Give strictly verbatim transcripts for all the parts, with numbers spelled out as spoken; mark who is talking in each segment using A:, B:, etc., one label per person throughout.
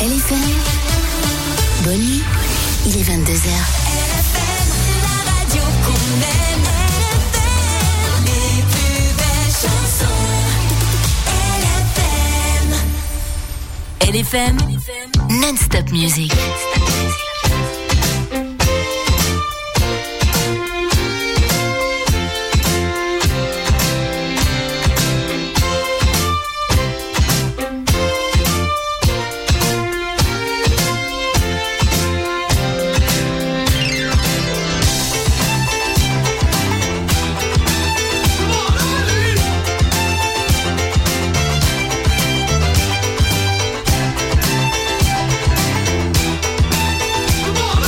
A: L F M. Bonne nuit, il est vingt-deux heures.
B: L F M, la radio qu'on aime. L F M, les plus belles chansons. L F M.
A: L F M, non-stop music.
C: Come on!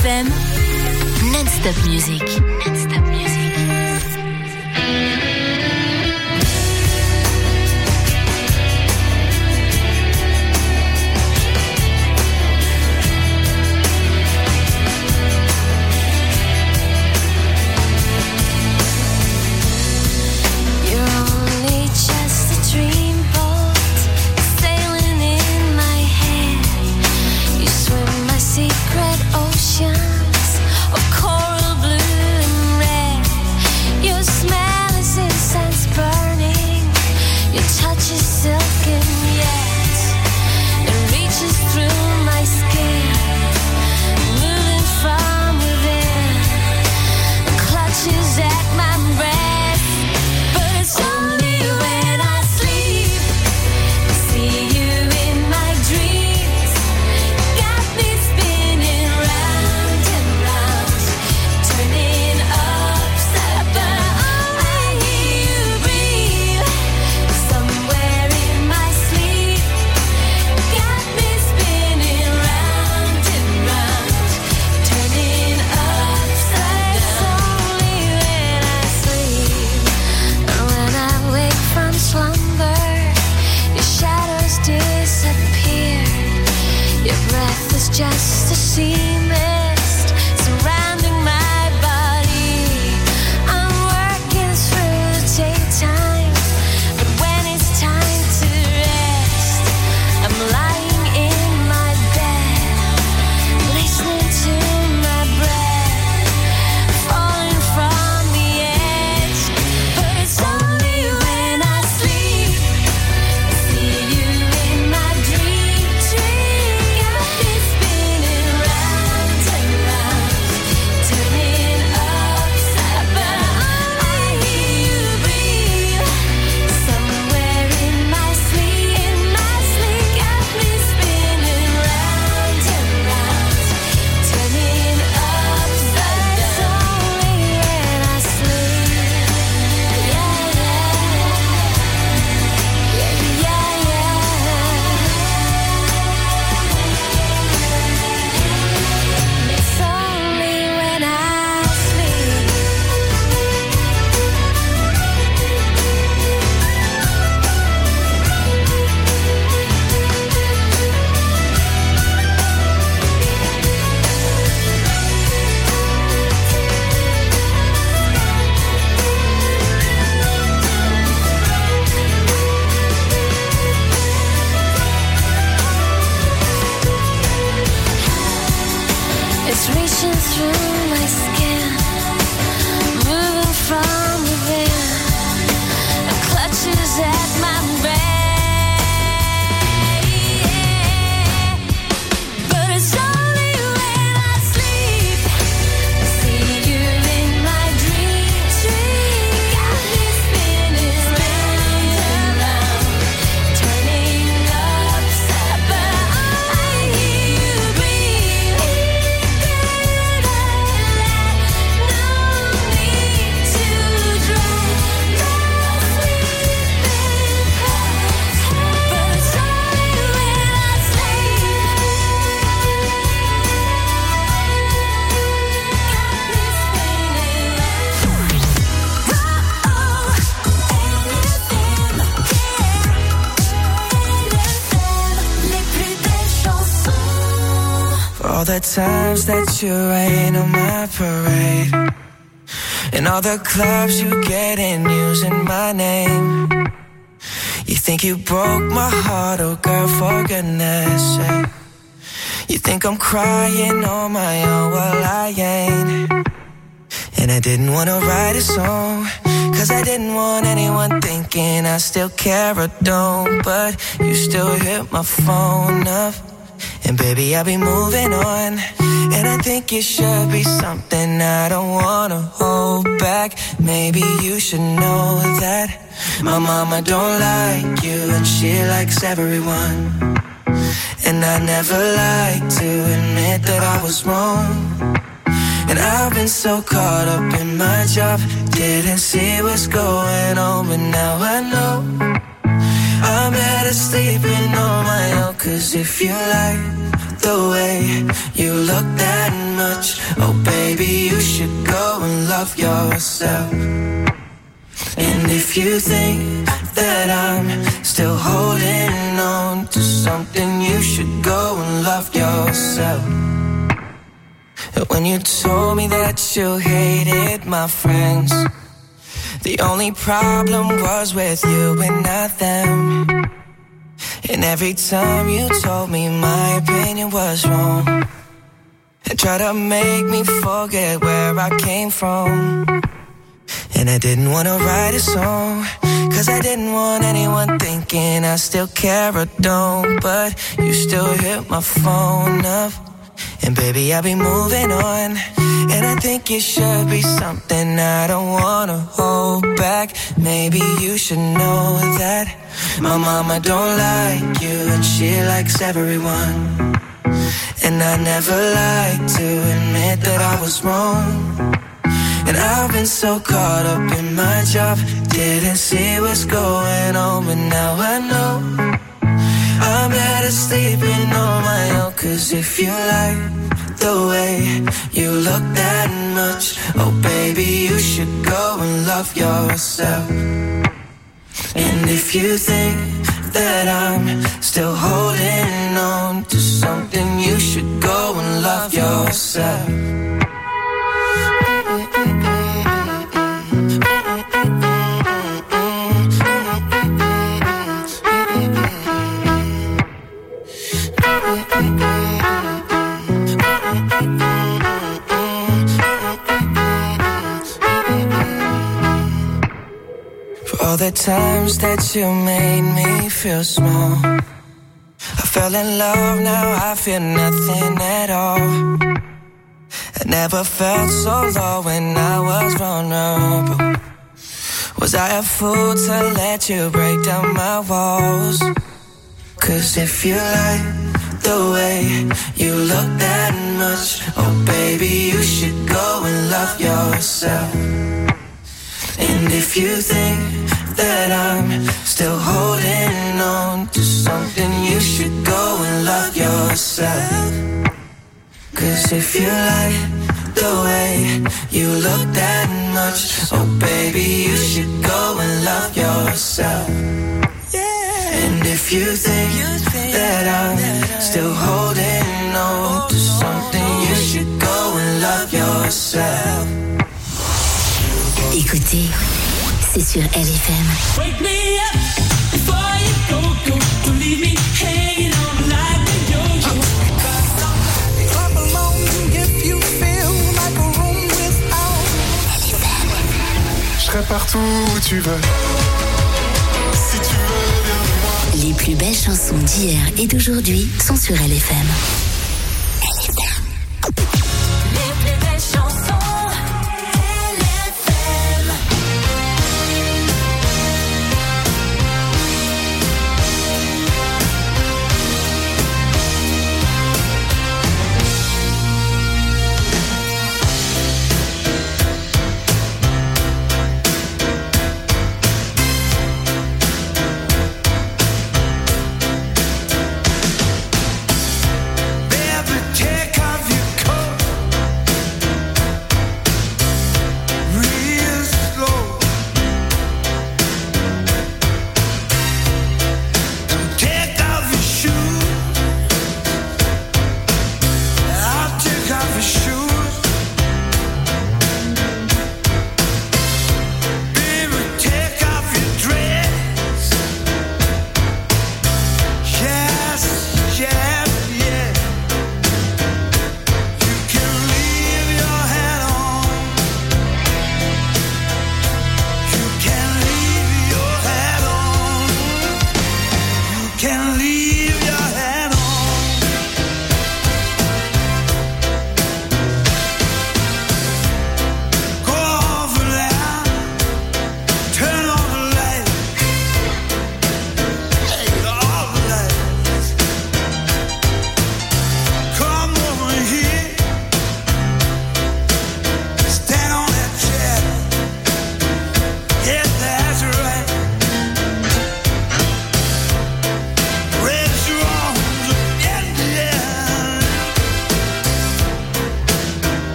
A: F M, non-stop music. Non-stop music.
B: Oceans of coral blue and red. Your smell is incense burning. Your touch is silken yet it reaches through my skin, moving from within, and clutches at my breath. But it's only when I sleep, I see you in my dreams. Got me spinning round and round, turning upside down. I hear you breathe somewhere in my sleep. Got me spinning round and round, turning upside down. Only when I sleep, and when I wake from slumber, your shadows disappear. Your breath is just a sea mist surrounding my body. I'm working through the daytime, but when it's time to rest, I'm lying in my bed, listening to my breath, falling from the edge. But it's only when I sleep, I see you in my dream. Dream, got me spinning round and round, turning upside down. I hear you breathe somewhere in my sleep. In my sleep, got me spinning round and round, turning upside down. Only when I sleep, yeah, yeah, yeah, yeah, yeah. It's only when I sleep. It's reaching through my skin, moving from within, and clutches at my breath. But it's only when I sleep, I see you in my dream. Dream, got me spinning round and round, turning upside down. I hear you breathe. No need to drown, no sleeping pills. But it's only when I sleep, got me spinning round. Oh, L F M, L F M, les plus belles chansons.
C: For all the times that you rain on my parade, and all the clubs you get in using my name. You think you broke my heart, oh girl, for goodness sake. You think I'm crying on my own, well I ain't. And I didn't wanna write a song, cause I didn't want anyone thinking I still care or don't. But you still hit my phone up, and baby, I'll be moving on. And I think it should be something I don't wanna hold back. Maybe you should know that my mama don't like you, and she likes everyone. And I never like to admit that I was wrong. And I've been so caught up in my job, didn't see what's going on, but now I know I'm better sleeping on my own. Cause if you like the way you look that much. Oh baby, you should go and love yourself. And if you think that I'm still holding on to something, you should go and love yourself. When you told me that you hated my friends, the only problem was with you and not them. And every time you told me my opinion was wrong, and tried to make me forget where I came from. And I didn't want to write a song, cause I didn't want anyone thinking I still care or don't. But you still hit my phone up, and baby, I'll be moving on. And I think it should be something I don't wanna hold back. Maybe you should know that my mama don't like you, and she likes everyone. And I never like to admit that I was wrong. And I've been so caught up in my job, didn't see what's going on. But now I know I'm better sleeping on my own. Cause if you like the way you look that much, oh baby, you should go and love yourself. And if you think that I'm still holding on to something, you should go and love yourself. All the times that you made me feel small, I fell in love, now I feel nothing at all. I never felt so low when I was vulnerable. Was I a fool to let you break down my walls? Cause if you like the way you look that much, oh baby, you should go and love yourself. And if you think that I'm still holding on to something, you should go and love yourself. Cause if you like the way you look that much, oh baby, you should go and love yourself. And if you think that I'm still holding on to something, you should go and love yourself.
A: Écoutez, c'est sur L F M.
D: Wake me up before you go, go. Don't leave me hanging on like a yo-yo.
E: Clap along if you feel like a room without.
A: L F M.
F: Je serai partout où tu veux. Si tu veux bien de moi.
A: Les plus belles chansons d'hier et d'aujourd'hui sont sur L F M. L F M.
B: Les plus belles chansons, L F M.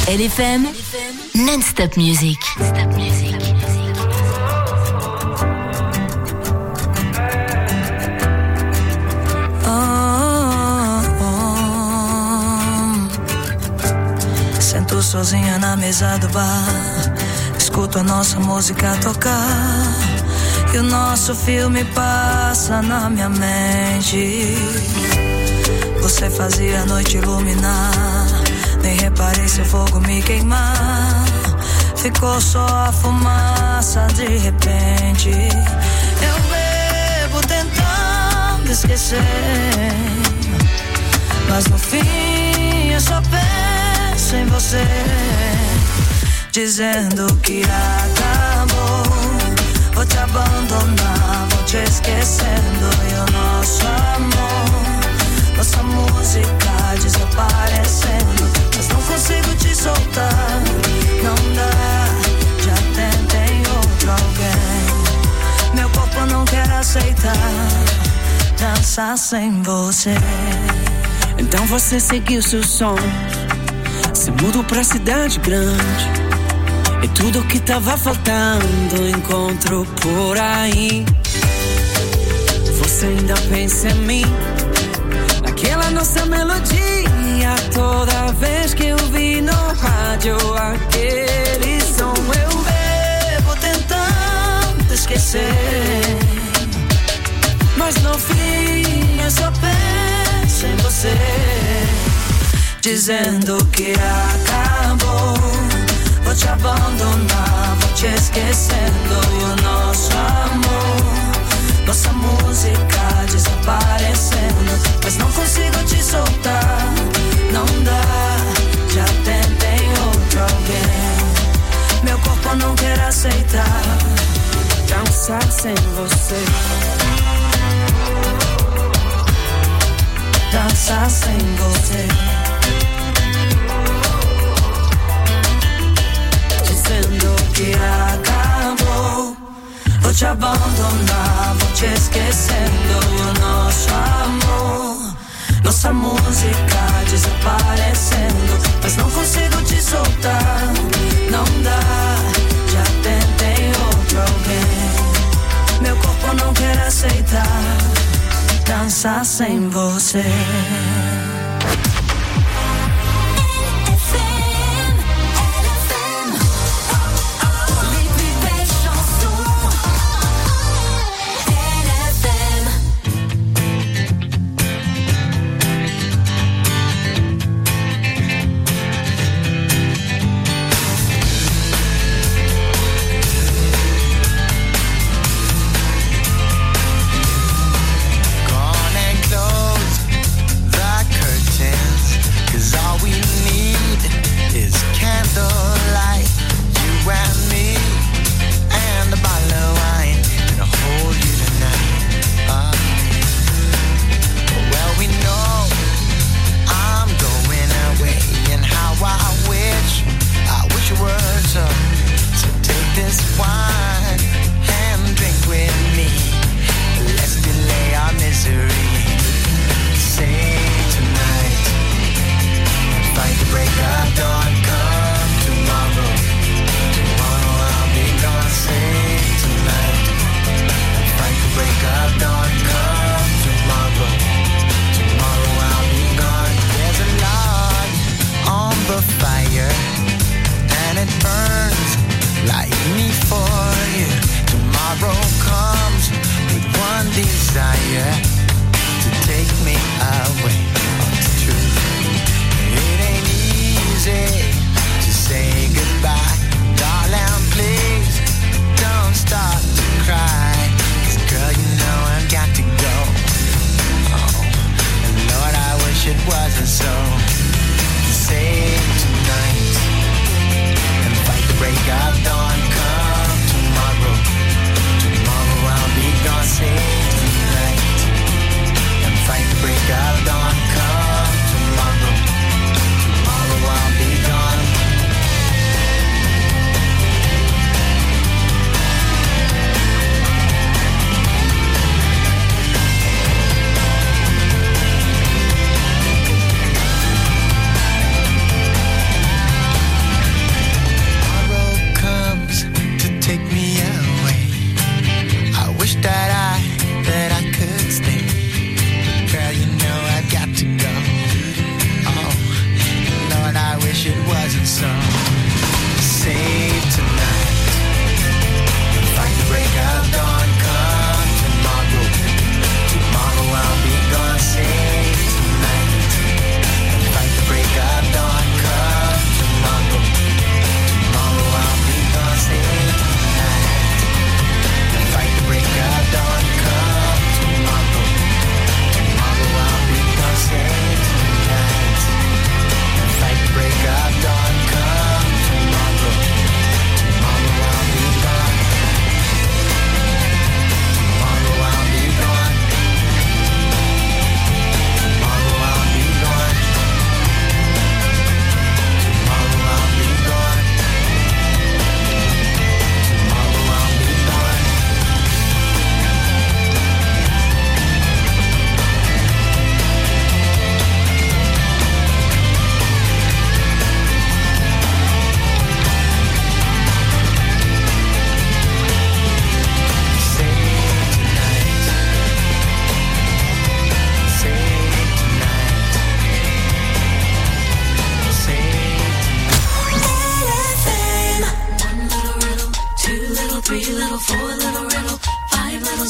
A: L F M, non-stop music. Non-stop music.
G: Sento sozinha na mesa do bar, escuto a nossa música tocar e o nosso filme passa na minha mente. Você fazia a noite iluminar, nem reparei seu fogo me queimar. Ficou só a fumaça de repente. Eu bebo tentando esquecer, mas no fim eu só penso em você, dizendo que acabou. Vou te abandonar, vou te esquecendo. E o nosso amor, nossa música desaparecendo, mas não consigo te soltar. Não dá, já tentei outro alguém. Meu corpo não quer aceitar dançar sem você.
H: Então você seguiu seu som, se mudou pra cidade grande, e tudo que tava faltando encontro por aí. Você ainda pensa em mim, naquela nossa melodia. Toda vez que eu vi no rádio aquele som, eu bebo tentando esquecer, mas no fim eu só penso em você, dizendo que acabou. Vou te abandonar, vou te esquecendo. E o nosso amor, nossa música desaparecendo, mas não consigo te soltar. Não dá, já tentei outro alguém. Meu corpo não quer aceitar dançar sem você, dançar sem você, dizendo que acabou. Vou te abandonar, vou te esquecendo. E o nosso amor, nossa música desaparecendo, mas não consigo te soltar. Não dá, já tentei outro alguém. Meu corpo não quer aceitar dançar sem você.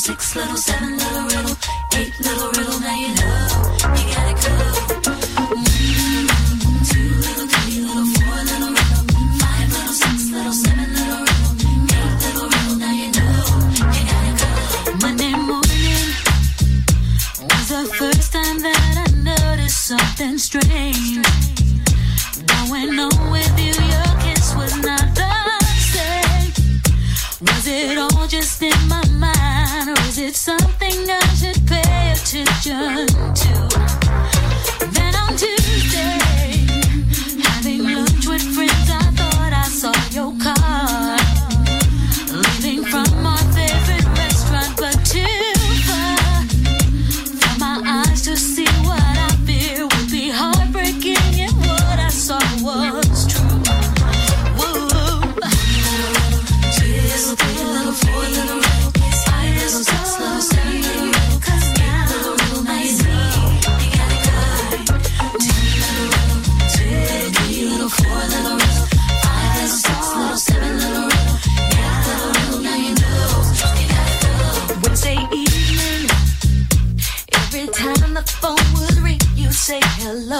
B: six, little seven, little riddle, eight, little riddle. Now you know you got it covered. Mm, two, little three, little four, little riddle, five, little six, little seven, little riddle, eight, little riddle. Now you know you got it covered. Monday morning was the first time that I noticed something strange. Going on with you, your kiss was not the same. Was it all just in my mind, or is it something I should pay attention to? Then on Tuesday, having lunch with friends, I thought I saw your car leaving from our favorite restaurant, but too far for my eyes to see what I fear would be heartbreaking, and what I saw was true. Whoa. Two little three, little four, little riddle, five, little six, little seven, little riddle, cause now little riddle, now you know you got it covered. Two little riddle, two little three, little four, little riddle, five, little six, little seven, little riddle, now little riddle, now you know you got it covered. Wednesday evening, every time the phone would ring, you say hello.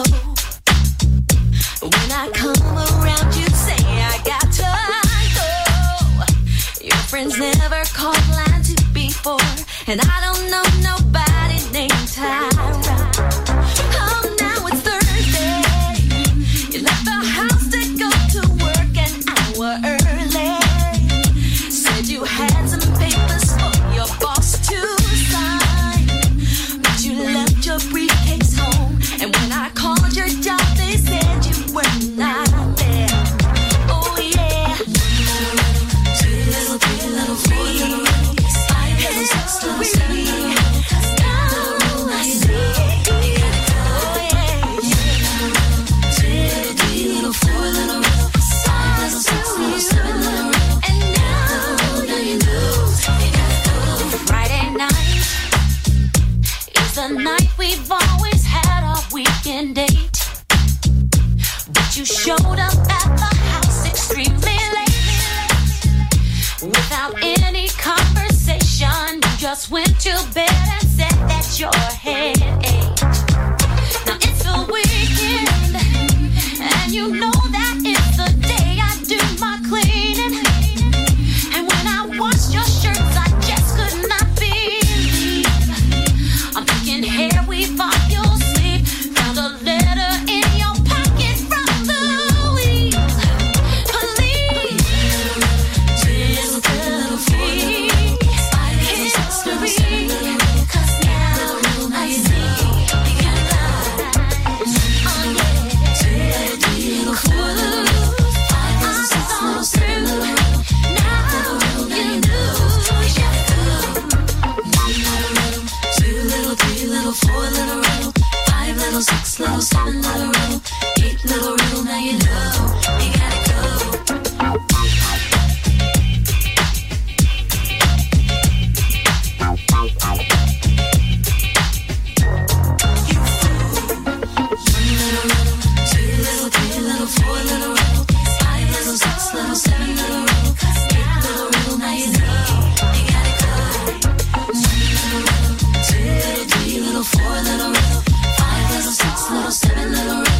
B: When I come around, you say I got to go. Your friends never called line two before, and I don't know nobody named Tyra. Oh, now it's Thursday. You left the house to go to work an hour early. Said you had some papers for your boss to sign, but you left your briefcase home, and when I called your job, they said you were not there. Oh yeah. Two little three, little four, little riddle, five, little six, little seven, little riddle, cause now little I see you got it covered. Oh yeah. Two little three, little four, little riddle, five, little six, little seven, little riddle, and now, now you know you got it covered. Friday night is the night we've always had our weekend date. You showed up at the house extremely late, without any conversation. You just went to bed and said that your head ached. Now it's the weekend, and you know that it's the day I do my cleaning. And when I washed your shirts, I just could not believe. I'm thinking, here we've off your sleeve, found a letter in your pocket from Louise. Please, little little feet, history, cause now, now you know you got it right. Oh yeah, little four, little five, little six, little seven, little riddle. Now you know you got it covered. Two little three, little four, little riddle, five, little six, little seven, little riddle, eight, little riddle. Now you know you got it covered. You fool. One little riddle, two little three, little four, little riddle, five, little six, little seven, little riddle, cause eight, little riddle. Now you know you got it covered. One little riddle, two little three, little four, little riddle, five, little six, little seven, little riddle.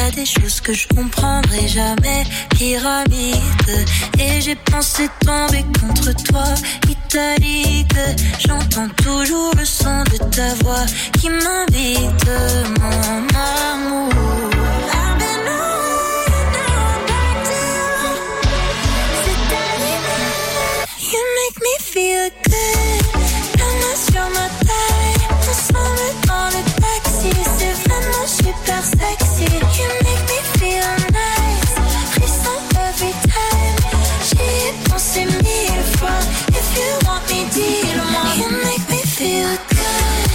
G: a des choses que je comprendrai jamais. Pyramide, et j'ai pensé tomber contre toi. Italique, j'entends toujours le son de ta voix qui m'invite, mon amour. I've been on, now back down. C'est animé, you make me feel good. La main sur ma taille, ensemble dans le taxi, c'est vraiment super sexy. You make me feel nice, frisson every time. J'y ai pensé mille fois. If you want me, dis-le-moi. You make me feel good.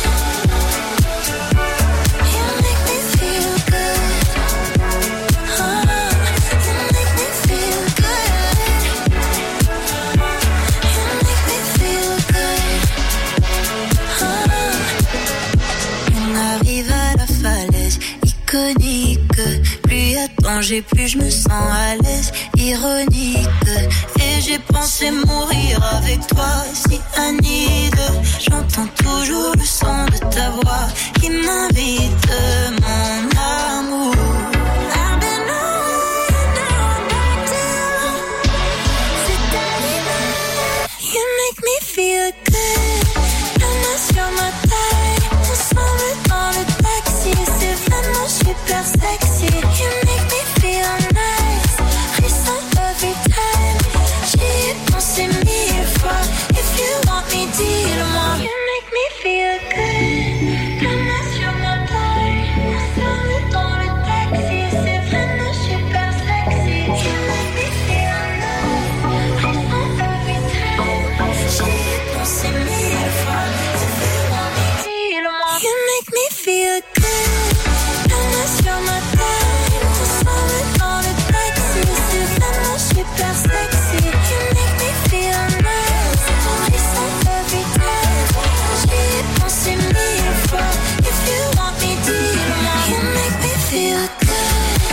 G: You make me feel good. Oh, you make me feel good. You make me feel good. Oh. On arrive à la falaise iconique. Plus y a danger, plus je me sens à l'aise. Ironique. Et j'ai pensé mourir avec toi, si Anide. J'entends toujours le son de ta voix qui m'invite, mon amour. I've been on, now back down. C'est animé, you make me feel good. La main sur ma taille, ensemble dans le taxi, c'est vraiment super sexy. You make me feel nice, frisson every time. J'y ai pensé mille fois. If you want me, dis-le-moi. You make me feel good. La main sur ma taille, ensemble dans le taxi, c'est vraiment super sexy. You make me feel nice, frisson every time. J'y ai pensé mille fois. If you want me, dis-le-moi. You make me feel good. La main sur ma taille, ensemble dans le taxi, c'est vraiment super sexy. You make me feel nice, frisson every time. J'y ai pensé mille fois. If you want me, dis-le-moi. You make me feel good.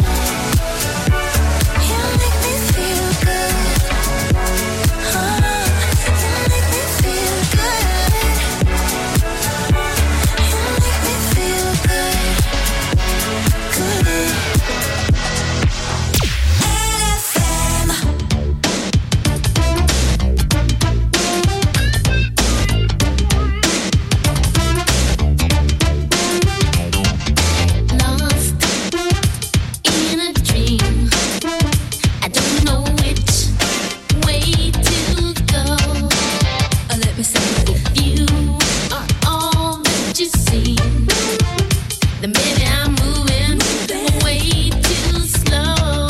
G: You make me feel good. Oh, you make me feel good. You make me feel good. Good. F M.
B: Lost in a dream. I don't know which way to go. Let me say, if you are all that you seem, then maybe I'm moving way too slow.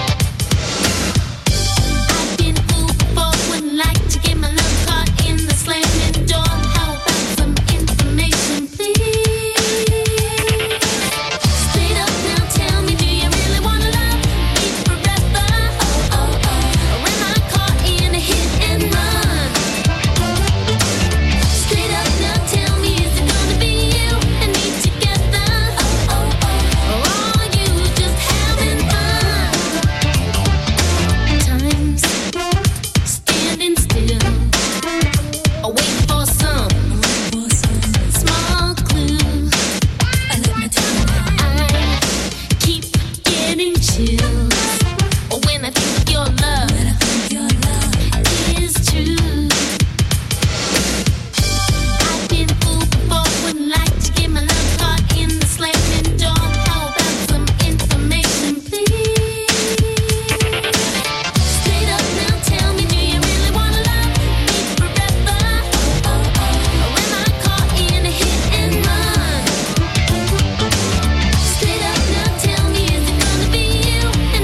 B: I've been fooled before, wouldn't like to get my love caught in the slamming door. How about some information, please? Straight up now, tell me, do you really wanna love me forever? Oh, oh, oh. Or am I caught in a hit and run? Straight up now, tell me, is it gonna be you and me together? Oh, oh, oh. Or are you just having fun? Time's standing still, waiting for some small clue. I keep getting chills when I think your love is true. I've been fooled before, wouldn't like to get my love caught in the slamming door. How about some information, please? Straight up now, tell me, do you really wanna love me forever? Oh, oh, oh. Or am I caught in a hit and run? Straight up now, tell me, is it gonna be you and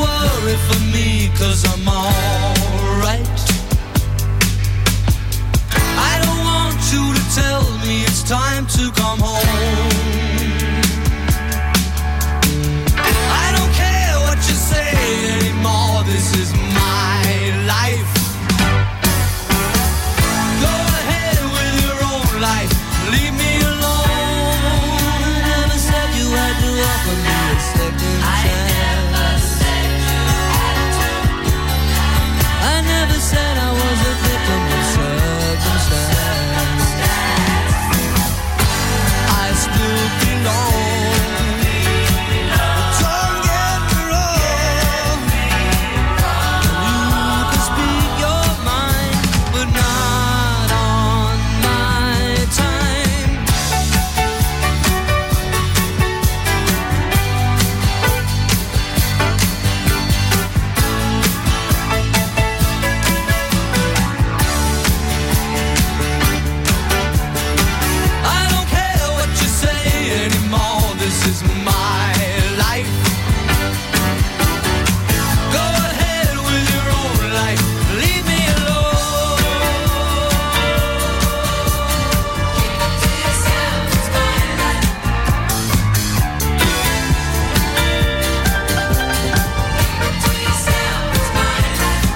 H: worry for me, cause I'm alright. I don't want you to tell me it's time to come home. I don't care what you say anymore, this is my life. Go ahead with your own life, leave me alone. I never said you had to offer me a second chance. I never said I was a victim of circumstance. I still belong. Don't get me wrong. You can speak your mind, but not on my time. I don't care what you say anymore, this is my life. Go ahead with your own life, leave me alone. Keep it to yourself, it's my life. Keep it to yourself, it's my life.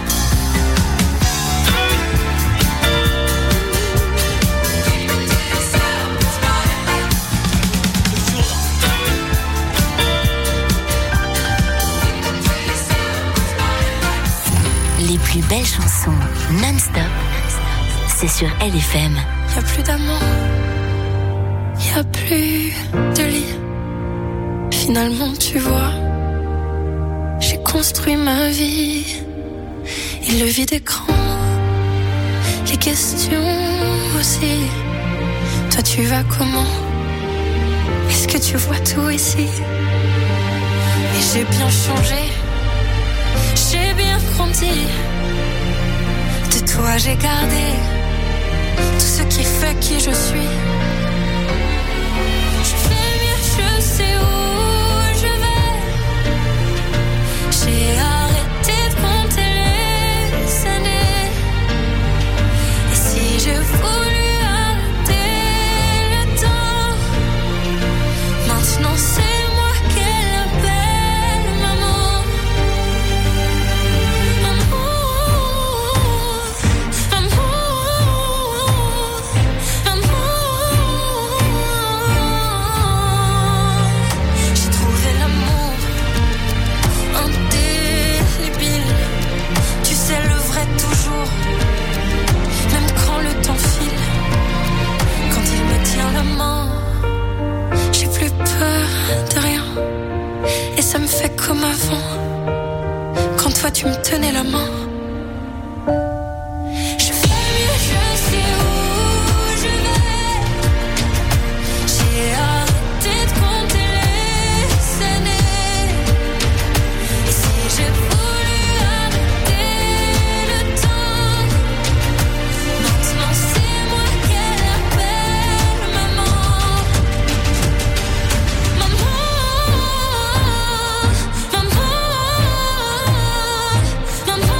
H: Keep it to yourself, it's my life.
A: Les plus belles chansons non-stop, c'est sur L F M.
B: Y a plus d'amour, y a plus de lit. Finalement, tu vois, j'ai construit ma vie. Et le vide écran, les questions aussi. Toi, tu vas comment? Est-ce que tu vois tout ici? Et j'ai bien changé, j'ai bien grandi. De toi, j'ai gardé tout ce qui fait qui je suis. Je fais mieux, je sais où je vais. J'ai arrêté de compter les années. Et si je voulais arrêter le temps, maintenant c'est moi qu'elle appelle maman. Amour, amour, amour. J'ai trouvé l'amour indélébile. Tu sais le vrai toujours, même quand le temps file. Quand il me tient la main, j'ai plus peur de rien. Et ça me fait comme avant, quand toi tu me tenais la main. Je fais mieux, je sais où je vais. J'ai arrêté de compter les années. Et si j'ai voulu arrêter le temps, maintenant c'est moi qu'elle appelle maman. Maman, maman, maman.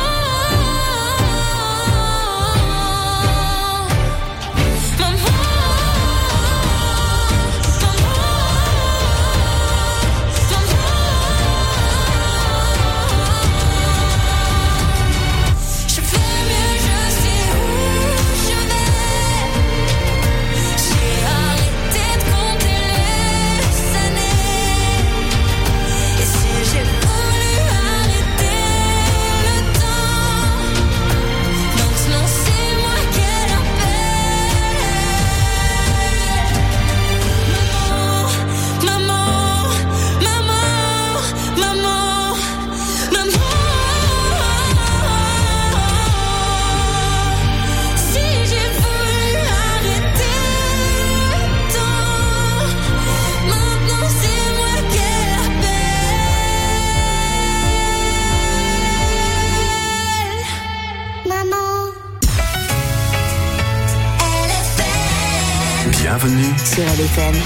F: Bienvenue
A: sur L F M.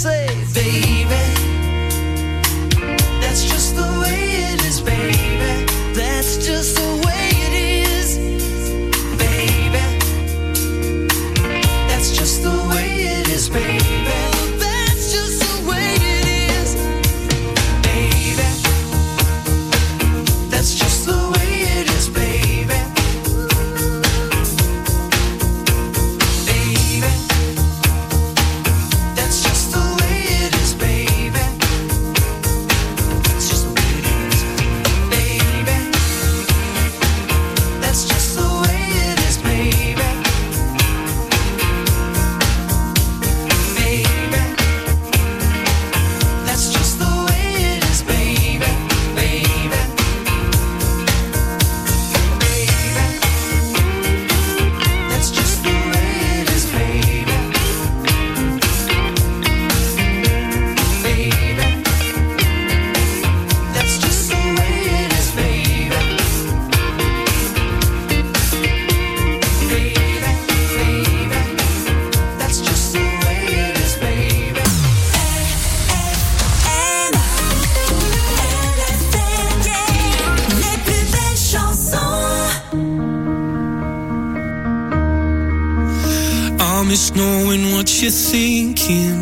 C: say, baby, that's just the way it is, baby. That's just the way it is, baby. That's just the way it is, baby. That's just the way it is, baby. That's just the way it is, baby. Baby. That's just the way it is, baby. It's just the way it is, baby. That's just the way it is, baby. Baby. That's just the way it is, baby. Baby. Baby. That's just the way it is, baby. Baby. That's just the way it is, baby. Baby, baby. That's just the way it is, baby.
B: Les plus belles chansons.
D: I miss knowing what you're thinking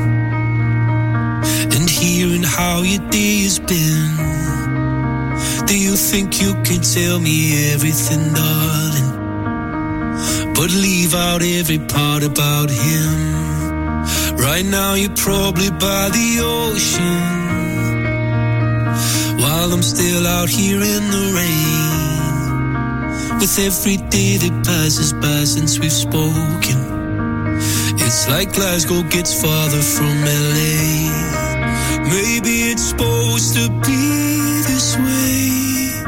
D: and hearing how your day has been. Do you think you can tell me everything, darling, but leave out every part about him? Right now you're probably by the ocean, while I'm still out here in the rain. With every day that passes by since we've spoken, it's like Glasgow gets farther from L A. Maybe it's supposed to be this way,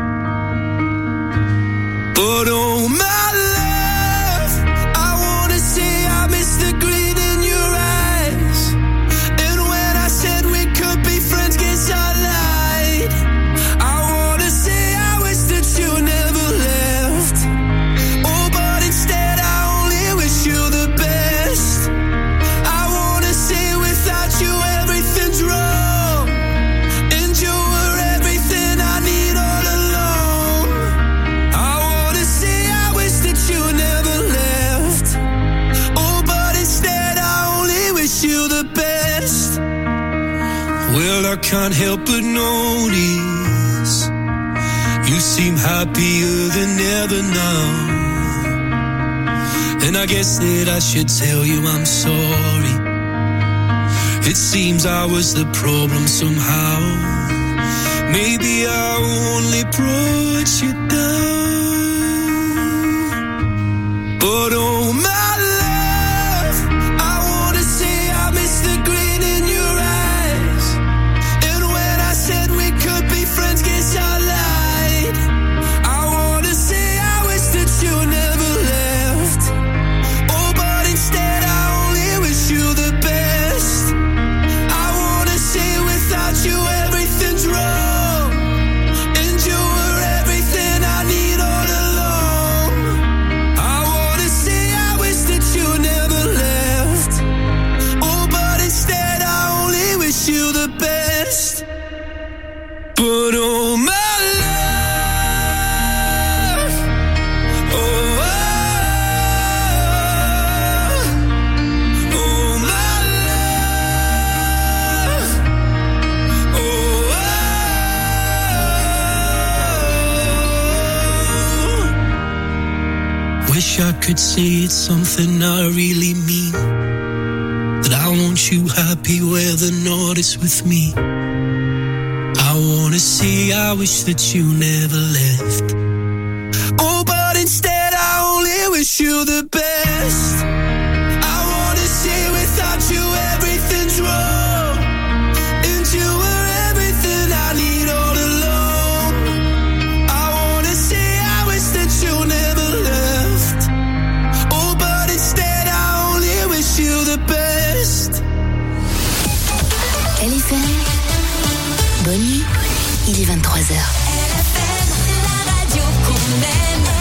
D: but oh my love, I wanna say I miss the green in your eyes. And when I said we could be friends, guess I lied. I wanna say I wish that you never left. Oh, but instead I only wish you the best. I wanna say without you everything's wrong, and you were everything I need all along. I wanna say I wish that you never left. Oh, but instead I only wish you the best. Well, I can't help but notice you seem happier than ever now, and I guess that I should tell you I'm sorry. It seems I was the problem somehow. Maybe I only brought you down, but oh my love, I wanna say I miss the green in your eyes. And when I said we could be friends, guess I lied. I wanna say I wish that you never left. Oh, but instead I only wish you the best. I wanna say without you everything's wrong, and you were everything I need all along. I wanna say I wish that you never left. Oh, but instead I only wish you the best. But oh my love, oh, oh, oh my love, oh, oh. Wish I could say it's something I really mean, that I want you happy where the north is with me. I wanna say I wish that you never left. Oh, but instead I only wish you the best. I wanna say without you everything's wrong, and you were everything I need all along. I wanna say I wish that you never left. Oh, but instead I only wish you the best.
A: L F M, bonne nuit, il est vingt-trois heures.
B: L F M, la radio qu'on aime.